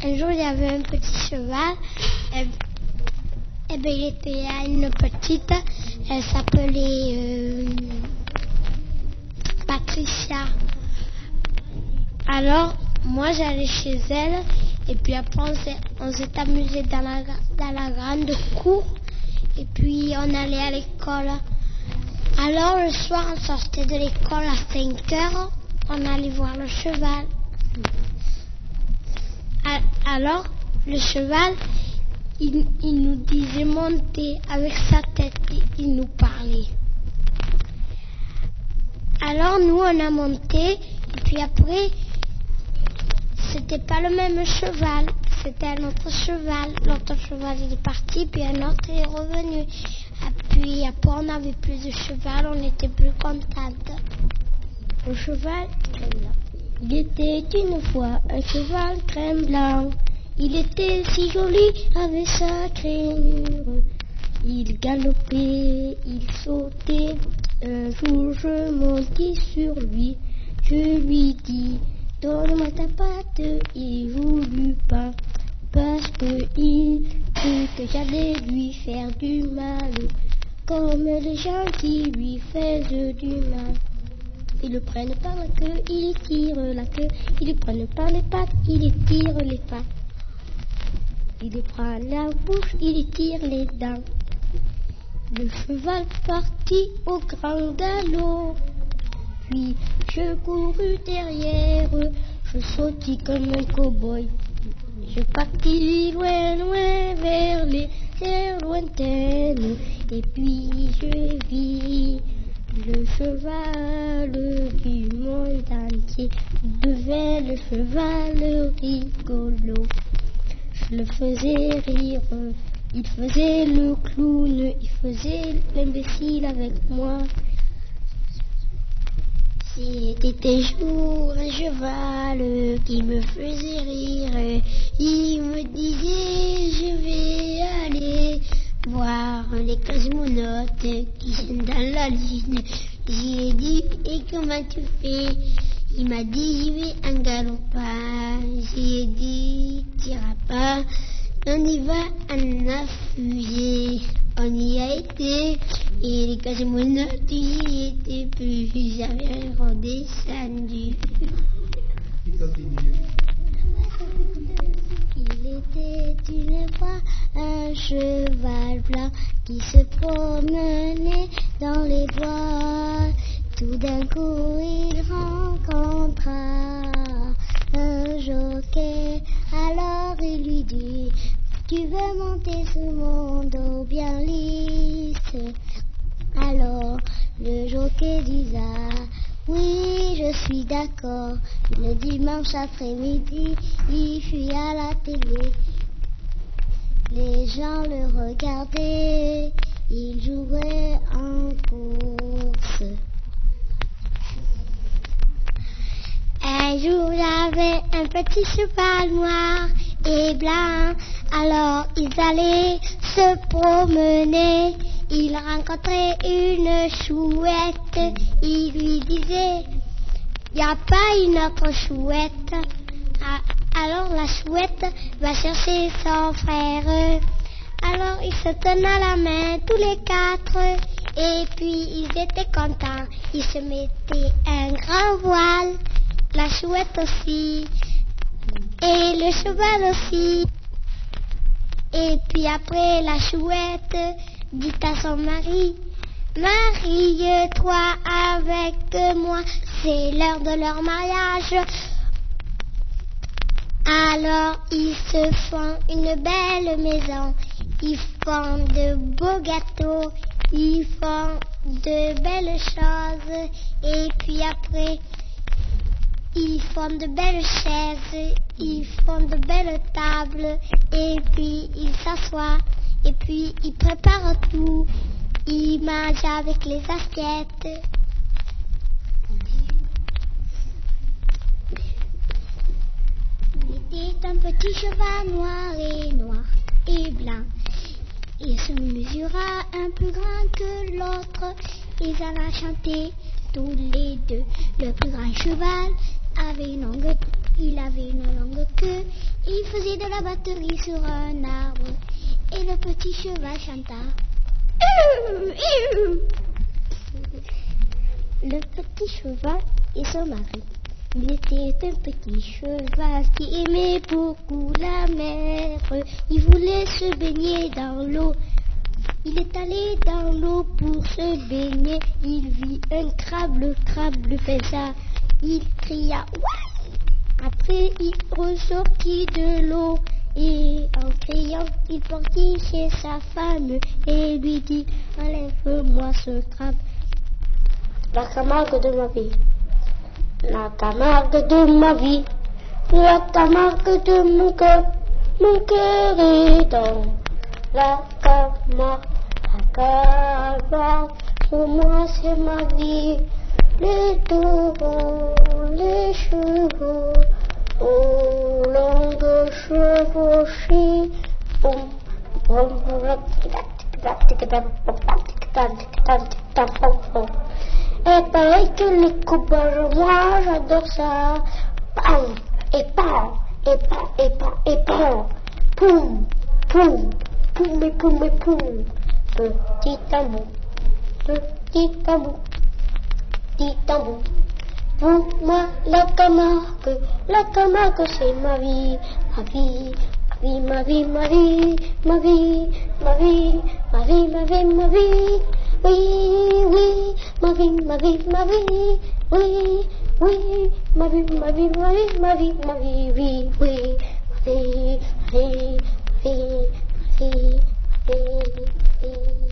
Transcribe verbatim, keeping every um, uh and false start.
un jour, il y avait un petit cheval. Et, et ben, il était à une petite. Elle s'appelait euh, Patricia. Alors, moi, j'allais chez elle. Et puis après, on s'est, on s'est amusé dans la, dans la grande cour. Et puis, on allait à l'école. Alors, le soir, on sortait de l'école à cinq heures. On allait voir le cheval. Alors, le cheval, il, il nous disait monter avec sa tête, il nous parlait. Alors, nous, on a monté, et puis après, c'était pas le même cheval, c'était un autre cheval. L'autre cheval, il est parti, puis un autre est revenu. Et puis après, on n'avait plus de cheval, on était plus contentes. Le cheval, il était une fois un cheval crème blanc. Il était si joli avec sa crénure. Il galopait, il sautait. Un jour je montai sur lui. Je lui dis, donne-moi ta patte. Il voulut pas, parce qu'il crut que j'allais lui faire du mal, comme les gens qui lui faisaient du mal. Ils le prennent par la queue, ils tirent la queue. Ils le prennent par les pattes, ils tirent les pattes. Il le prend la bouche, il tire les dents. Le cheval partit au grand galop. Puis je courus derrière, je sautis comme un cow-boy. Je partis loin, loin vers les terres lointaines. Et puis je vis le cheval du monde entier. Devait le cheval rigolo. Je le faisais rire, il faisait le clown, il faisait l'imbécile avec moi. C'était un jour un cheval qui me faisait rire. Il me disait, je vais aller voir les cosmonautes qui sont dans la lune. J'ai dit, et comment tu fais? Il m'a dit, j'y vais en galopant. J'ai dit, t'iras pas, on y va en a fusée. On y a été, et les cosmonautes y étaient plus. J'avais redescendu. Il était une fois un cheval blanc qui se promenait dans les bois. Tout d'un coup, il rencontra un jockey. Alors il lui dit, tu veux monter sur mon dos bien lisse? Alors le jockey disa, oui, je suis d'accord. Le dimanche après-midi, il fut à la télé. Les gens le regardaient, il jouait en course. Un jour, il y avait un petit cheval noir et blanc. Alors, ils allaient se promener. Ils rencontraient une chouette. Ils lui disaient, il n'y a pas une autre chouette. Alors, la chouette va chercher son frère. Alors, ils se tenaient la main, tous les quatre. Et puis, ils étaient contents. Ils se mettaient un grand voile. La chouette aussi, et le cheval aussi. Et puis après, la chouette dit à son mari, marie-toi avec moi, c'est l'heure de leur mariage. Alors ils se font une belle maison, ils font de beaux gâteaux, ils font de belles choses. Et puis après, ils font de belles chaises, ils font de belles tables, et puis ils s'assoient, et puis ils préparent tout, ils mangent avec les assiettes. Il était un petit cheval noir et noir et blanc. Il se mesura un plus grand que l'autre, ils allaient chanter tous les deux. Le plus grand cheval avait une longue, il avait une longue queue, Il faisait de la batterie sur un arbre et le petit cheval chanta. Le petit cheval et son mari. Il était un petit cheval qui aimait beaucoup la mer. Il voulait se baigner dans l'eau. Il est allé dans l'eau pour se baigner. Il vit un crabe, le crabe lui fait ça. Il cria ouais. Après il ressortit de l'eau et en criant il partit chez sa femme et lui dit enlève-moi ce crabe. La Camargue de ma vie, la Camargue de ma vie, la Camargue de mon cœur, mon cœur est dans la Camargue, la Camargue, pour moi c'est ma vie, les taureaux, les chevaux, aux longues chevauchées, boum, boum, boum, et pareil que les cow-boys, moi j'adore ça. Pam, et pam, et pam, et pam, et pam. Poum, poum, poum et poum et poum. Petit tambour, petit tambour, petit tambour. Pour moi la Camargue, la Camargue c'est ma vie, ma vie. Ma vie, ma vie, ma vie, ma vie, ma vie, ma vie, ma vie, oui, oui, ma vie, ma vie, ma vie, oui, oui, ma vie, ma vie, ma vie, ma vie, ma vie, oui, oui, ma vie, ma vie, ma vie, ma vie, ma vie, ma vie.